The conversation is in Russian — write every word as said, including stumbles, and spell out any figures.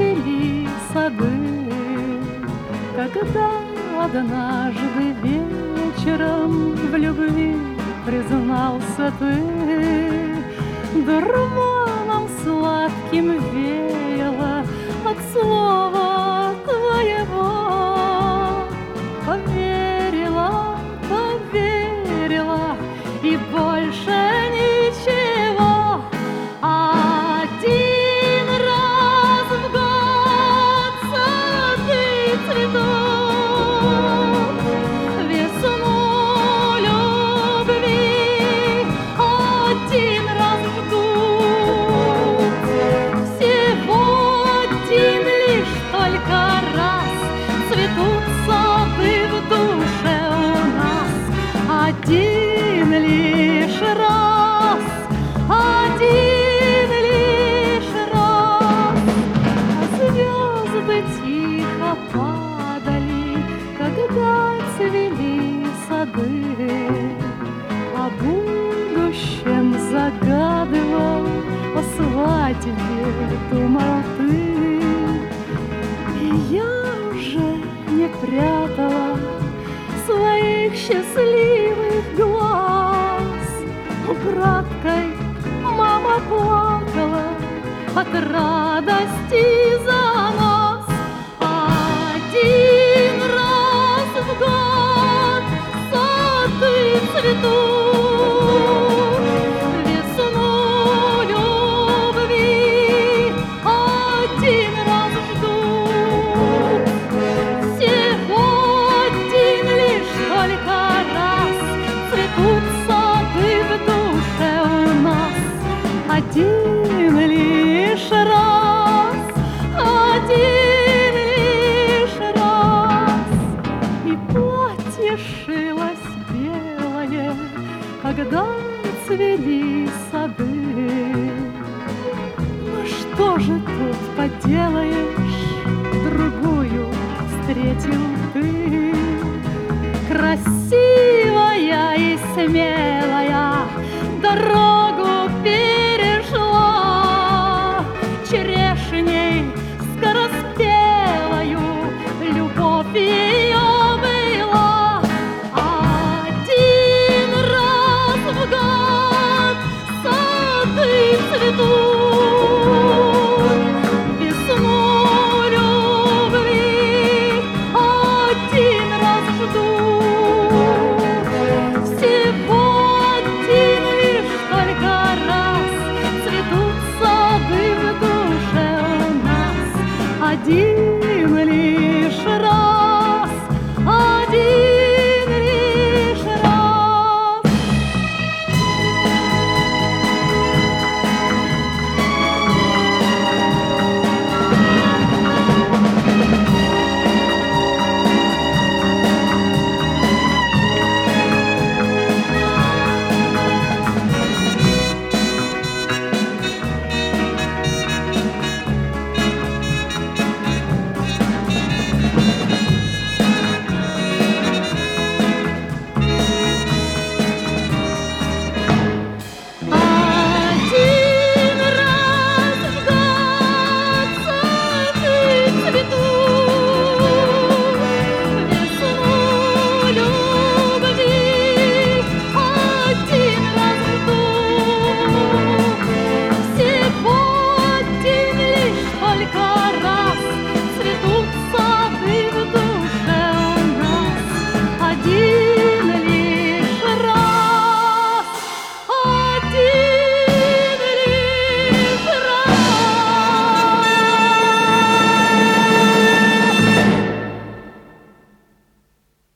цвели сады. Когда однажды вечером в любви признался ты, дурманом сладким веяло от слова твоего. Поверила, поверила и больше ничего. Один раз в год сады цветут, весну любви один раз ждут. Всего один лишь только раз цветут сады в душе у нас. Один лишь раз, один лишь раз. Звезды тихо падали, когда цвели сады. О будущем загадывал, о свадьбе думал ты. И я уже не прятала своих счастливых глаз. Украдкой мама плакала от радости за нас. Один раз в год сады цветут, весну любви один раз ждут. Всего один лишь только раз цветут сады в душе у нас. Один лишь раз, один лишь раз. И платье шилось белое, когда цвели сады. Ну что же тут поделаешь, другую встретил ты. Красивая и смелая дорогу перешла, черешней скороспелою любовь ее была. Один раз в год сады цветут, весну любви один раз ждут. Всего один лишь только раз цветут сады в душе у нас. Один